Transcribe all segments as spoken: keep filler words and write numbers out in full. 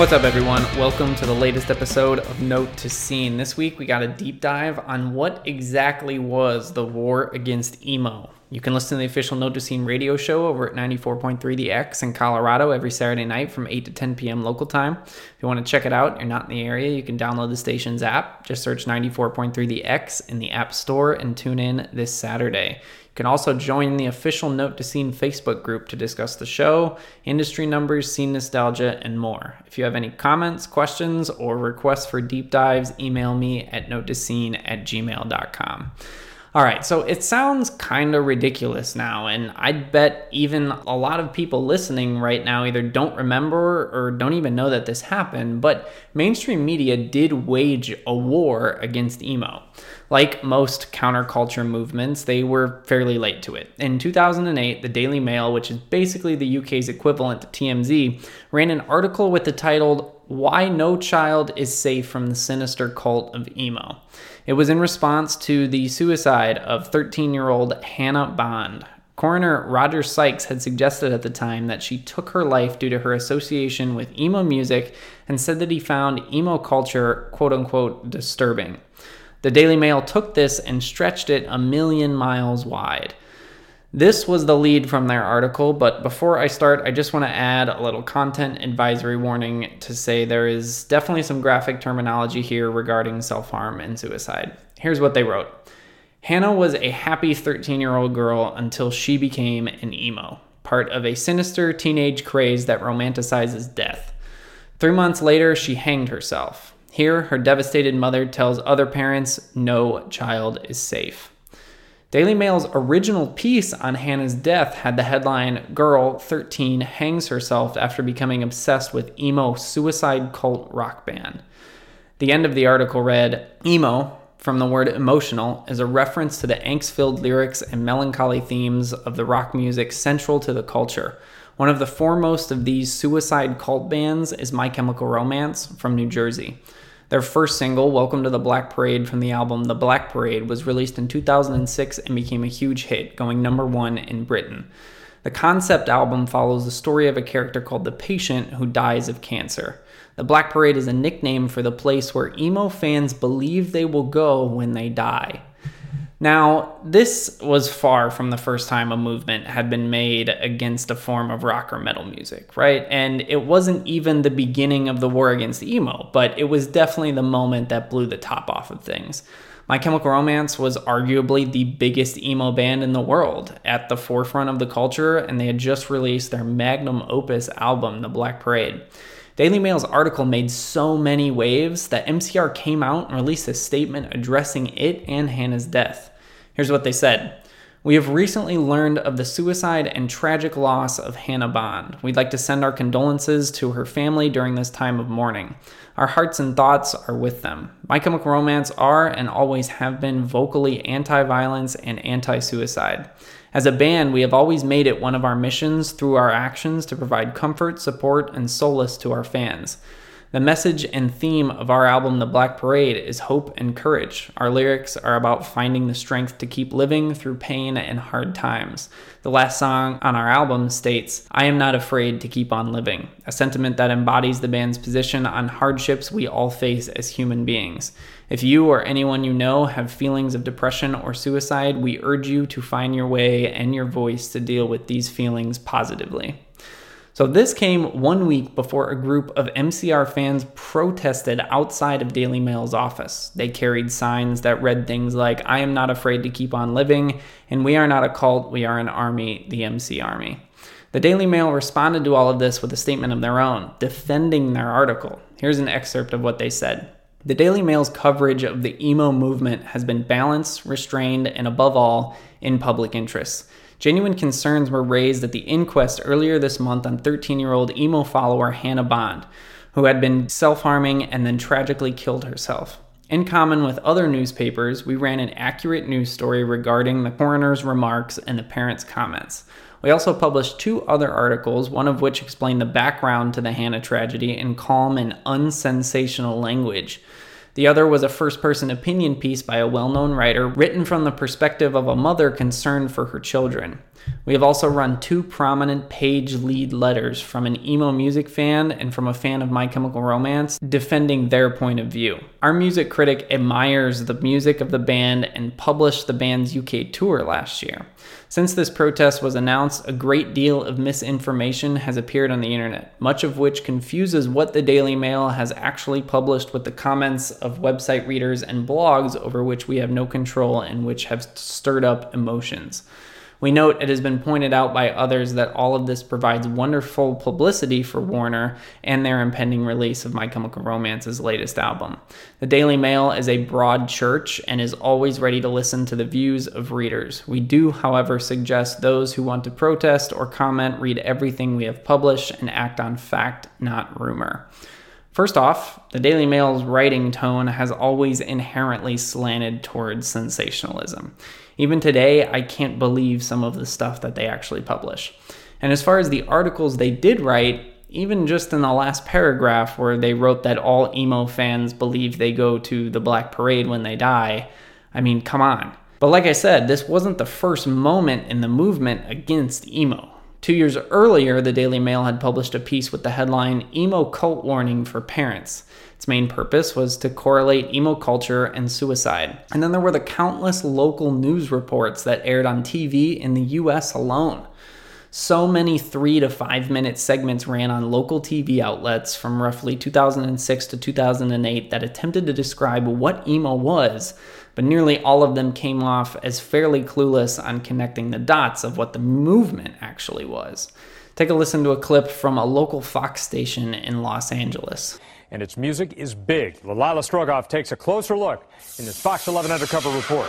What's up, everyone? Welcome to the latest episode of Note to Scene. This week, we got a deep dive on what exactly was the war against emo. You can listen to the official Note to Scene radio show over at ninety-four point three The X in Colorado every Saturday night from eight to ten p.m. local time. If you want to check it out, you're not in the area, you can download the station's app. Just search ninety-four point three The X in the App Store and tune in this Saturday. You can also join the official Note to Scene Facebook group to discuss the show, industry numbers, scene nostalgia, and more. If you have any comments, questions, or requests for deep dives, email me at note to scene at gmail dot com. All right, so it sounds kind of ridiculous now, and I'd bet even a lot of people listening right now either don't remember or don't even know that this happened, but mainstream media did wage a war against emo. Like most counterculture movements, they were fairly late to it. In two thousand eight, the Daily Mail, which is basically the U K's equivalent to T M Z, ran an article with the title, "Why No Child is Safe from the Sinister Cult of Emo." It was in response to the suicide of thirteen-year-old Hannah Bond. Coroner Roger Sykes had suggested at the time that she took her life due to her association with emo music and said that he found emo culture, quote-unquote, disturbing. The Daily Mail took this and stretched it a million miles wide. This was the lead from their article, but before I start, I just want to add a little content advisory warning to say there is definitely some graphic terminology here regarding self-harm and suicide. Here's what they wrote. Hannah was a happy thirteen-year-old girl until she became an emo, part of a sinister teenage craze that romanticizes death. Three months later, she hanged herself. Here, her devastated mother tells other parents, no child is safe. Daily Mail's original piece on Hannah's death had the headline, Girl, thirteen, Hangs Herself After Becoming Obsessed with Emo Suicide Cult Rock Band. The end of the article read, Emo, from the word emotional, is a reference to the angst-filled lyrics and melancholy themes of the rock music central to the culture. One of the foremost of these suicide cult bands is My Chemical Romance from New Jersey. Their first single, Welcome to the Black Parade, from the album The Black Parade, was released in two thousand six and became a huge hit, going number one in Britain. The concept album follows the story of a character called The Patient who dies of cancer. The Black Parade is a nickname for the place where emo fans believe they will go when they die. Now, this was far from the first time a movement had been made against a form of rock or metal music, right? And it wasn't even the beginning of the war against emo, but it was definitely the moment that blew the top off of things. My Chemical Romance was arguably the biggest emo band in the world, at the forefront of the culture, and they had just released their magnum opus album, The Black Parade. Daily Mail's article made so many waves that M C R came out and released a statement addressing it and Hannah's death. Here's what they said. We have recently learned of the suicide and tragic loss of Hannah Bond. We'd like to send our condolences to her family during this time of mourning. Our hearts and thoughts are with them. My Chemical Romance are and always have been vocally anti-violence and anti-suicide. As a band, we have always made it one of our missions through our actions to provide comfort, support, and solace to our fans. The message and theme of our album, The Black Parade, is hope and courage. Our lyrics are about finding the strength to keep living through pain and hard times. The last song on our album states, I am not afraid to keep on living, a sentiment that embodies the band's position on hardships we all face as human beings. If you or anyone you know have feelings of depression or suicide, we urge you to find your way and your voice to deal with these feelings positively. So this came one week before a group of M C R fans protested outside of Daily Mail's office. They carried signs that read things like, I am not afraid to keep on living, and we are not a cult, we are an army, the M C Army. The Daily Mail responded to all of this with a statement of their own, defending their article. Here's an excerpt of what they said. The Daily Mail's coverage of the emo movement has been balanced, restrained, and above all, in public interest. Genuine concerns were raised at the inquest earlier this month on thirteen-year-old emo follower Hannah Bond, who had been self-harming and then tragically killed herself. In common with other newspapers, we ran an accurate news story regarding the coroner's remarks and the parents' comments. We also published two other articles, one of which explained the background to the Hannah tragedy in calm and unsensational language. The other was a first-person opinion piece by a well-known writer written from the perspective of a mother concerned for her children. We have also run two prominent page lead letters from an emo music fan and from a fan of My Chemical Romance defending their point of view. Our music critic admires the music of the band and published the band's U K tour last year. Since this protest was announced, a great deal of misinformation has appeared on the internet, much of which confuses what the Daily Mail has actually published with the comments of website readers and blogs over which we have no control and which have stirred up emotions. We note it has been pointed out by others that all of this provides wonderful publicity for Warner and their impending release of My Chemical Romance's latest album. The Daily Mail is a broad church and is always ready to listen to the views of readers. We do, however, suggest those who want to protest or comment read everything we have published and act on fact, not rumor. First off, the Daily Mail's writing tone has always inherently slanted towards sensationalism. Even today, I can't believe some of the stuff that they actually publish. And as far as the articles they did write, even just in the last paragraph where they wrote that all emo fans believe they go to the Black Parade when they die, I mean, come on. But like I said, this wasn't the first moment in the movement against emo. Two years earlier, the Daily Mail had published a piece with the headline, "Emo Cult Warning for Parents." Its main purpose was to correlate emo culture and suicide. And then there were the countless local news reports that aired on T V in the U S alone. So many three to five minute segments ran on local T V outlets from roughly two thousand six to two thousand eight that attempted to describe what emo was, but nearly all of them came off as fairly clueless on connecting the dots of what the movement actually was. Take a listen to a clip from a local Fox station in Los Angeles. And its music is big. Lila Strogoff takes a closer look in this Fox eleven Undercover report.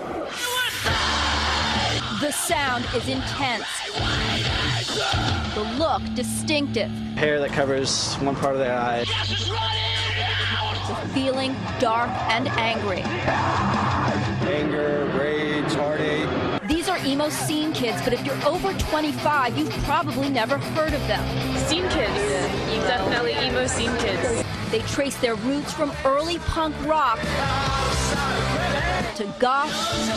The sound is intense. The look distinctive. Hair that covers one part of their eye. The feeling dark and angry. Anger, rage, heartache. These are emo scene kids, but if you're over twenty-five, you've probably never heard of them. Scene kids. Yeah. Definitely emo scene kids. They trace their roots from early punk rock to goth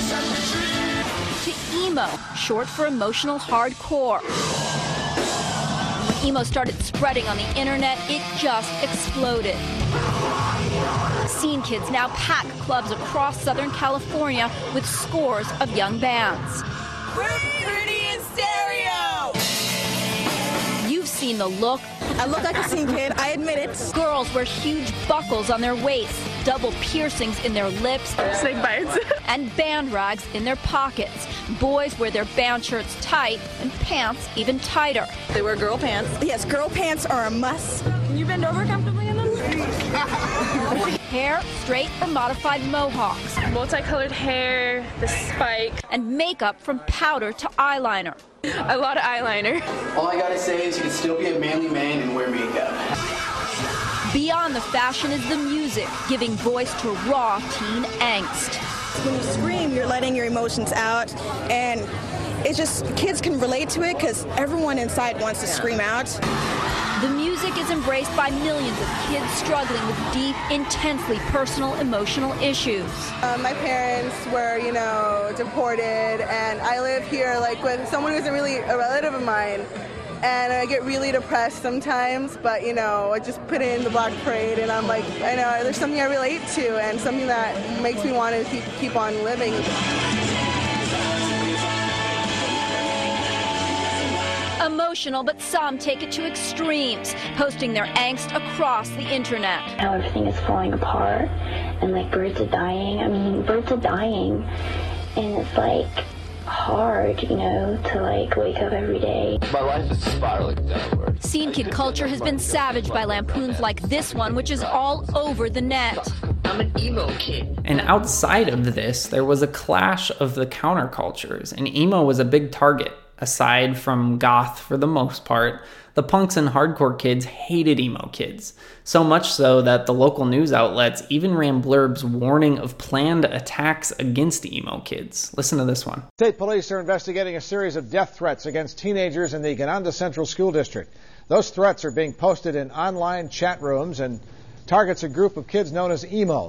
to emo, short for emotional hardcore. When emo started spreading on the internet, it just exploded. Scene kids now pack clubs across Southern California with scores of young bands. We're pretty in stereo! You've seen the look. I look like a scene kid, I admit it. Girls wear huge buckles on their waists, double piercings in their lips, snake bites, and band rags in their pockets. Boys wear their band shirts tight and pants even tighter. They wear girl pants. Yes, girl pants are a must. Can you bend over comfortably in them? Hair straight or modified mohawks. Multicolored hair, the spike. And makeup from powder to eyeliner. A lot of eyeliner. All I gotta say is you can still be a manly man and wear makeup. Beyond the fashion is the music, giving voice to raw teen angst. When you scream, you're letting your emotions out, and it's just, kids can relate to it because everyone inside wants to scream out. The music is embraced by millions of kids struggling with deep, intensely personal, emotional issues. Uh, my parents were, you know, deported, and I live here like with someone who's a really a relative of mine. And I get really depressed sometimes, but, you know, I just put in the Black Parade, and I'm like, I know there's something I relate to and something that makes me want to keep, keep on living. Emotional, but some take it to extremes, posting their angst across the internet. How everything is falling apart, and like birds are dying. I mean, birds are dying, and it's like hard, you know, to like wake up every day. My life is spiraling downward. Scene kid culture has been savaged by lampoons like this one, which is all over the net. I'm an emo kid. And outside of this, there was a clash of the countercultures, and emo was a big target. Aside from goth for the most part, the punks and hardcore kids hated emo kids. So much so that the local news outlets even ran blurbs warning of planned attacks against emo kids. Listen to this one. State police are investigating a series of death threats against teenagers in the Gananda Central School District. Those threats are being posted in online chat rooms and targets a group of kids known as emos.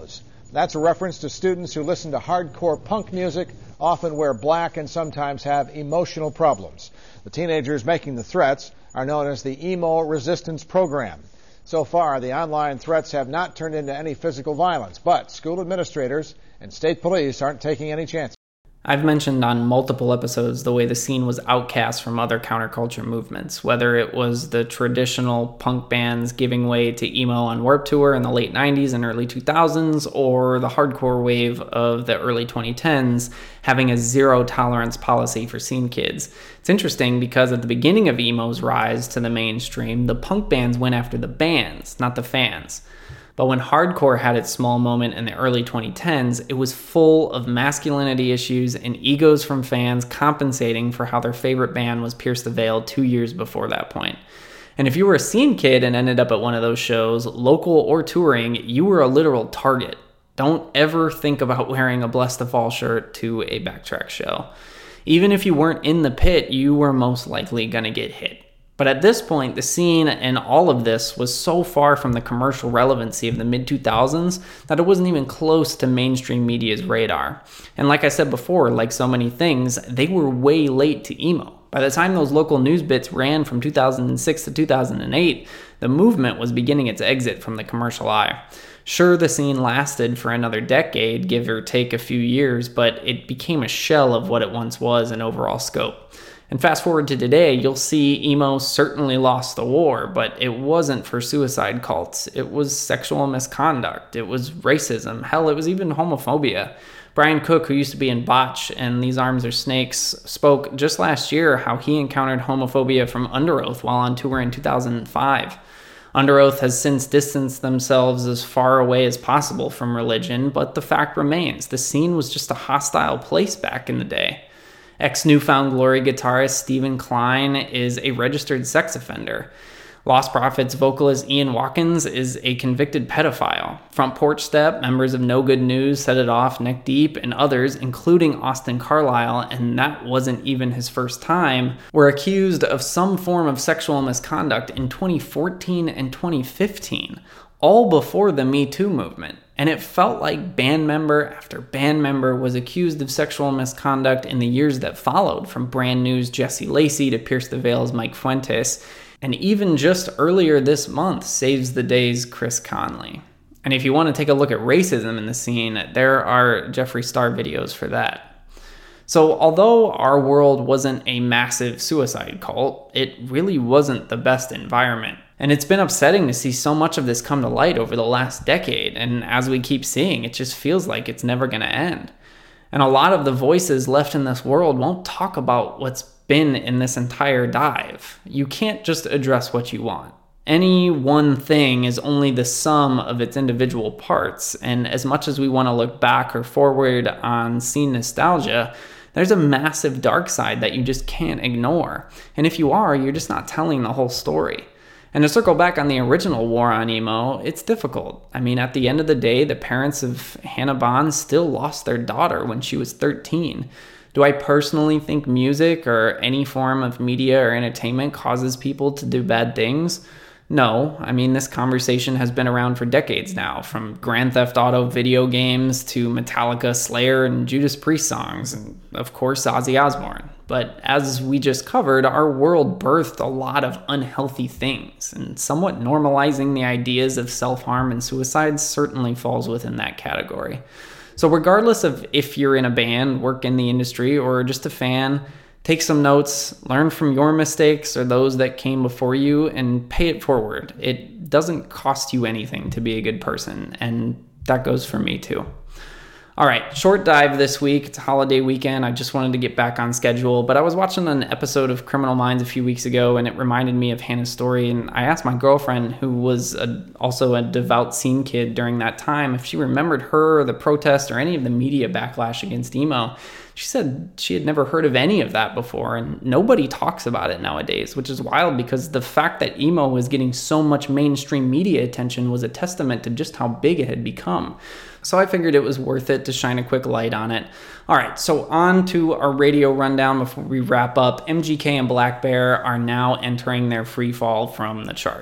That's a reference to students who listen to hardcore punk music, often wear black, and sometimes have emotional problems. The teenagers making the threats are known as the Emo Resistance Program. So far, the online threats have not turned into any physical violence, but school administrators and state police aren't taking any chances. I've mentioned on multiple episodes the way the scene was outcast from other counterculture movements, whether it was the traditional punk bands giving way to emo on Warped Tour in the late nineties and early two thousands, or the hardcore wave of the early twenty tens having a zero tolerance policy for scene kids. It's interesting because at the beginning of emo's rise to the mainstream, the punk bands went after the bands, not the fans. But when hardcore had its small moment in the early twenty tens, it was full of masculinity issues and egos from fans compensating for how their favorite band was Pierce the Veil two years before that point. And if you were a scene kid and ended up at one of those shows, local or touring, you were a literal target. Don't ever think about wearing a Bless the Fall shirt to a Backtrack show. Even if you weren't in the pit, you were most likely going to get hit. But at this point, the scene and all of this was so far from the commercial relevancy of the mid two thousands that it wasn't even close to mainstream media's radar. And like I said before, like so many things, they were way late to emo. By the time those local news bits ran from two thousand six to two thousand eight, the movement was beginning its exit from the commercial eye. Sure, the scene lasted for another decade, give or take a few years, but it became a shell of what it once was in overall scope. And fast forward to today, you'll see emo certainly lost the war, but it wasn't for suicide cults. It was sexual misconduct. It was racism. Hell, it was even homophobia. Brian Cook, who used to be in Botch and These Arms Are Snakes, spoke just last year how he encountered homophobia from Underoath while on tour in two thousand five. Underoath has since distanced themselves as far away as possible from religion, but the fact remains, the scene was just a hostile place back in the day. Ex-New Found Glory guitarist Stephen Klein is a registered sex offender. Lost Prophets vocalist Ian Watkins is a convicted pedophile. Front Porch Step, members of No Good News, Set It Off, Neck Deep, and others, including Austin Carlisle, and that wasn't even his first time, were accused of some form of sexual misconduct in twenty fourteen and twenty fifteen, all before the Me Too movement. And it felt like band member after band member was accused of sexual misconduct in the years that followed, from Brand New's Jesse Lacey to Pierce the Veil's Mike Fuentes, and even just earlier this month, Saves the Day's Chris Conley. And if you want to take a look at racism in the scene, there are Jeffree Star videos for that. So although our world wasn't a massive suicide cult, it really wasn't the best environment. And it's been upsetting to see so much of this come to light over the last decade, and as we keep seeing, it just feels like it's never going to end. And a lot of the voices left in this world won't talk about what's been in this entire dive. You can't just address what you want. Any one thing is only the sum of its individual parts, and as much as we want to look back or forward on scene nostalgia, there's a massive dark side that you just can't ignore. And if you are, you're just not telling the whole story. And to circle back on the original war on emo, it's difficult. I mean, at the end of the day, the parents of Hannah Bond still lost their daughter when she was thirteen. Do I personally think music or any form of media or entertainment causes people to do bad things? No. I mean, this conversation has been around for decades now, from Grand Theft Auto video games to Metallica, Slayer, and Judas Priest songs, and of course Ozzy Osbourne. But as we just covered, our world birthed a lot of unhealthy things, and somewhat normalizing the ideas of self-harm and suicide certainly falls within that category. So regardless of if you're in a band, work in the industry, or just a fan, take some notes, learn from your mistakes or those that came before you, and pay it forward. It doesn't cost you anything to be a good person, and that goes for me too. All right, short dive this week. It's a holiday weekend. I just wanted to get back on schedule, but I was watching an episode of Criminal Minds a few weeks ago, and it reminded me of Hannah's story, and I asked my girlfriend, who was a, also a devout scene kid during that time, if she remembered her or the protest or any of the media backlash against emo. She said she had never heard of any of that before, and nobody talks about it nowadays, which is wild because the fact that emo was getting so much mainstream media attention was a testament to just how big it had become. So I figured it was worth it to shine a quick light on it. All right, so on to our radio rundown before we wrap up. M G K and Black Bear are now entering their free fall from the chart.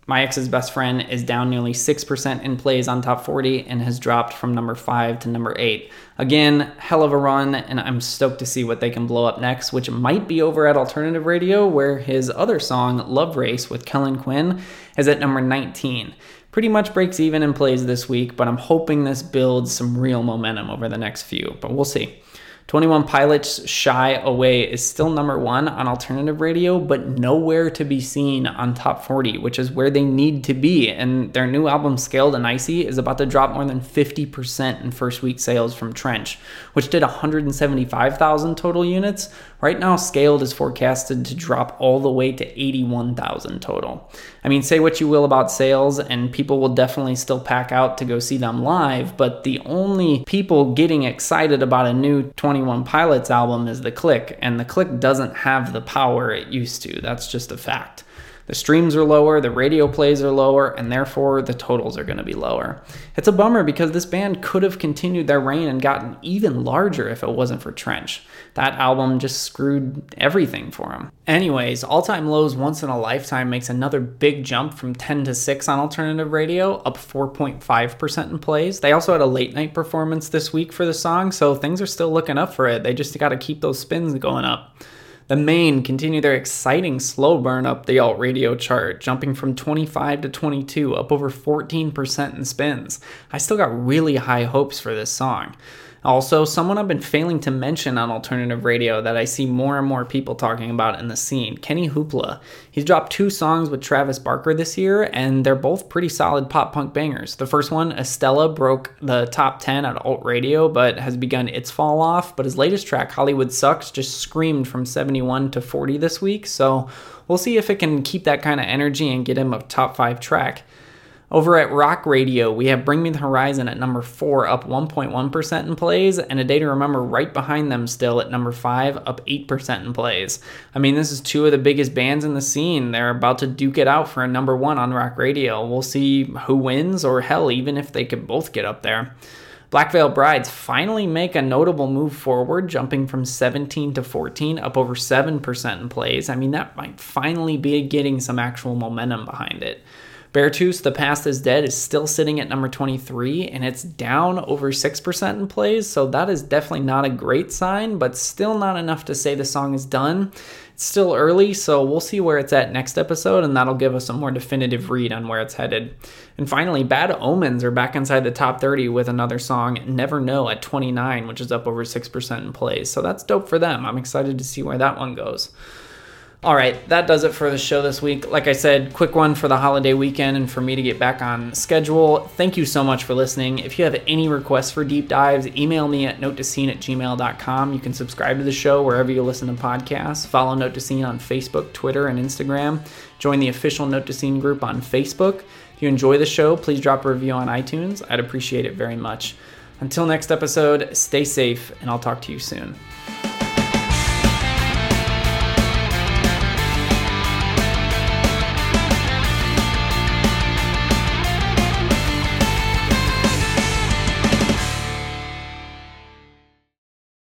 My Ex's Best Friend is down nearly six percent in plays on Top forty and has dropped from number five to number eight. Again, hell of a run, and I'm stoked to see what they can blow up next, which might be over at Alternative Radio, where his other song, Love Race with Kellen Quinn, is at number nineteen. Pretty much breaks even in plays this week, but I'm hoping this builds some real momentum over the next few, but we'll see. twenty-one Pilots' Shy Away is still number one on Alternative Radio, but nowhere to be seen on Top forty, which is where they need to be. And their new album, Scaled and Icy, is about to drop more than fifty percent in first week sales from Trench, which did one hundred seventy-five thousand total units. Right now, Scaled is forecasted to drop all the way to eighty-one thousand total. I mean, say what you will about sales, and people will definitely still pack out to go see them live, but the only people getting excited about a new twenty-one Pilots album is The Click, and The Click doesn't have the power it used to. That's just a fact. The streams are lower, the radio plays are lower, and therefore the totals are going to be lower. It's a bummer because this band could have continued their reign and gotten even larger if it wasn't for Trench. That album just screwed everything for them. Anyways, All Time Low's Once in a Lifetime makes another big jump from ten to six on Alternative Radio, up four point five percent in plays. They also had a late night performance this week for the song, so things are still looking up for it. They just got to keep those spins going up. The Maine continue their exciting slow burn up the alt radio chart, jumping from twenty-five to twenty-two, up over fourteen percent in spins. I still got really high hopes for this song. Also, someone I've been failing to mention on Alternative Radio that I see more and more people talking about in the scene, Kenny Hoopla. He's dropped two songs with Travis Barker this year, and they're both pretty solid pop-punk bangers. The first one, Estella, broke the top ten at alt radio, but has begun its fall off. But his latest track, Hollywood Sucks, just screamed from seventy-one to forty this week, so we'll see if it can keep that kind of energy and get him a top five track. Over at Rock Radio, we have Bring Me the Horizon at number four, up one point one percent in plays, and A Day to Remember right behind them still at number five, up eight percent in plays. I mean, this is two of the biggest bands in the scene. They're about to duke it out for a number one on Rock Radio. We'll see who wins, or hell, even if they could both get up there. Black Veil Brides finally make a notable move forward, jumping from seventeen to fourteen, up over seven percent in plays. I mean, that might finally be getting some actual momentum behind it. Beartooth, The Past is Dead, is still sitting at number twenty-three, and it's down over six percent in plays, so that is definitely not a great sign, but still not enough to say the song is done. It's still early, so we'll see where it's at next episode, and that'll give us a more definitive read on where it's headed. And finally, Bad Omens are back inside the top thirty with another song, Never Know, at twenty-nine, which is up over six percent in plays, so that's dope for them. I'm excited to see where that one goes. All right, that does it for the show this week. Like I said, quick one for the holiday weekend and for me to get back on schedule. Thank you so much for listening. If you have any requests for deep dives, email me at note to scene at gmail dot com. You can subscribe to the show wherever you listen to podcasts. Follow Note to Scene on Facebook, Twitter, and Instagram. Join the official Note to Scene group on Facebook. If you enjoy the show, please drop a review on iTunes. I'd appreciate it very much. Until next episode, stay safe, and I'll talk to you soon.